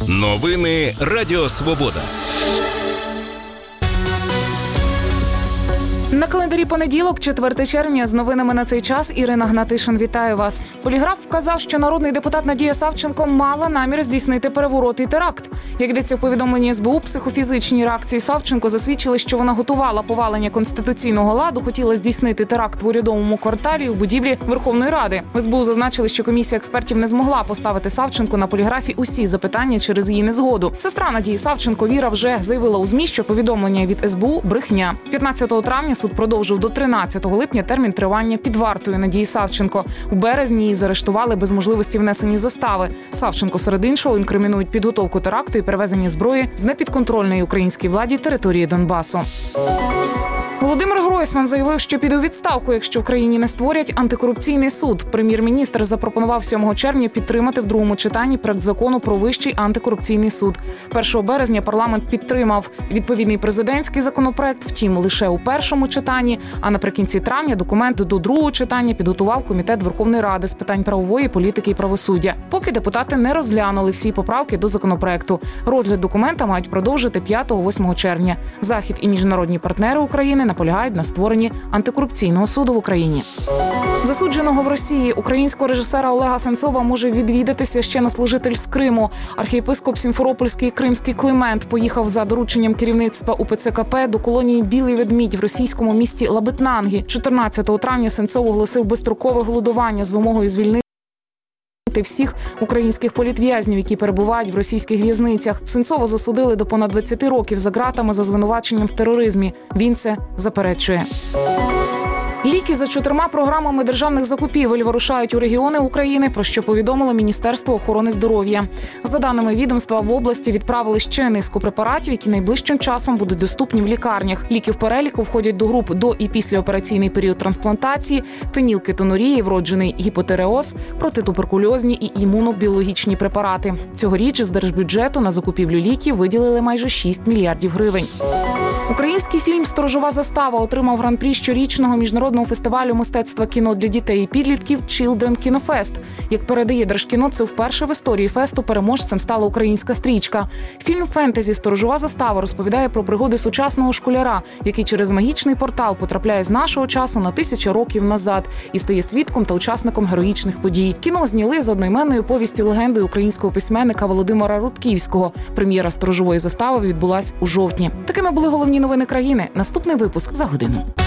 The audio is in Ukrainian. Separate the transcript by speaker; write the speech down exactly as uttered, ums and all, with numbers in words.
Speaker 1: Новини Радіо Свобода.
Speaker 2: На календарі понеділок, четверте червня, з новинами на цей час Ірина Гнатишин. Вітаю вас. Поліграф вказав, що народний депутат Надія Савченко мала намір здійснити переворот і теракт. Як йдеться в повідомленні ес бе у, психофізичні реакції Савченко засвідчили, що вона готувала повалення конституційного ладу, хотіла здійснити теракт в урядовому кварталі у будівлі Верховної Ради. В ес бе у зазначили, що комісія експертів не змогла поставити Савченко на поліграфі усі запитання через її незгоду. Сестра Надії Савченко Віра вже заявила у ЗМІ, що повідомлення від ес бе у – брехня. п'ятнадцятого травня суд продовжив до тринадцятого липня термін тривання під вартою Надії Савченко. У березні її заарештували без можливості внесення застави. Савченко, серед іншого, інкримінують підготовку теракту і перевезення зброї з непідконтрольної українській владі території Донбасу. Володимир Гройсман заявив, що піде у відставку, якщо в країні не створять антикорупційний суд. Прем'єр-міністр запропонував сьомого червня підтримати в другому читанні проект закону про Вищий антикорупційний суд. першого березня парламент підтримав відповідний президентський законопроект, втім лише у першому читанні, а наприкінці травня документ до другого читання підготував Комітет Верховної Ради з питань правової політики і правосуддя. Поки депутати не розглянули всі поправки до законопроекту. Розгляд документа мають продовжити п'ятого-восьмого червня. Захід і міжнародні партнери України наполягають на створенні антикорупційного суду в Україні. Засудженого в Росії українського режисера Олега Сенцова може відвідати священнослужитель з Криму. Архієпископ Сімферопольський Кримський Климент поїхав за дорученням керівництва у пе це ка пе до колонії «Білий ведмідь» в російському місті Лабитнангі. чотирнадцятого травня Сенцов оголосив безстрокове голодування з вимогою звільнити всіх українських політв'язнів, які перебувають в російських в'язницях. Сенцова засудили до понад двадцяти років за ґратами за звинуваченням в тероризмі. Він це заперечує. Ліки за чотирма програмами державних закупівель вирушають у регіони України, про що повідомило Міністерство охорони здоров'я. За даними відомства, в області відправили ще низку препаратів, які найближчим часом будуть доступні в лікарнях. Ліки в переліку входять до груп до- і післяопераційний період трансплантації, фенілкетонурії, вроджений гіпотиреоз, протитуберкульозні і імунобіологічні препарати. Цьогоріч з держбюджету на закупівлю ліків виділили майже шість мільярдів гривень. Український фільм «Сторожова застава» отримав гран-прі щорічного міжнародного фестивалю мистецтва кіно для дітей і підлітків «Children Кінофест». Як передає Держкіно, це вперше в історії фесту переможцем стала українська стрічка. Фільм фентезі «Сторожова застава» розповідає про пригоди сучасного школяра, який через магічний портал потрапляє з нашого часу на тисячу років назад і стає свідком та учасником героїчних подій. Кіно зняли з одноіменною повістю-легендою українського письменника Володимира Рудківського. Прем'єра «Сторожової застави» відбулась у жовтні. Такими були головні новини країни. Наступний випуск за годину.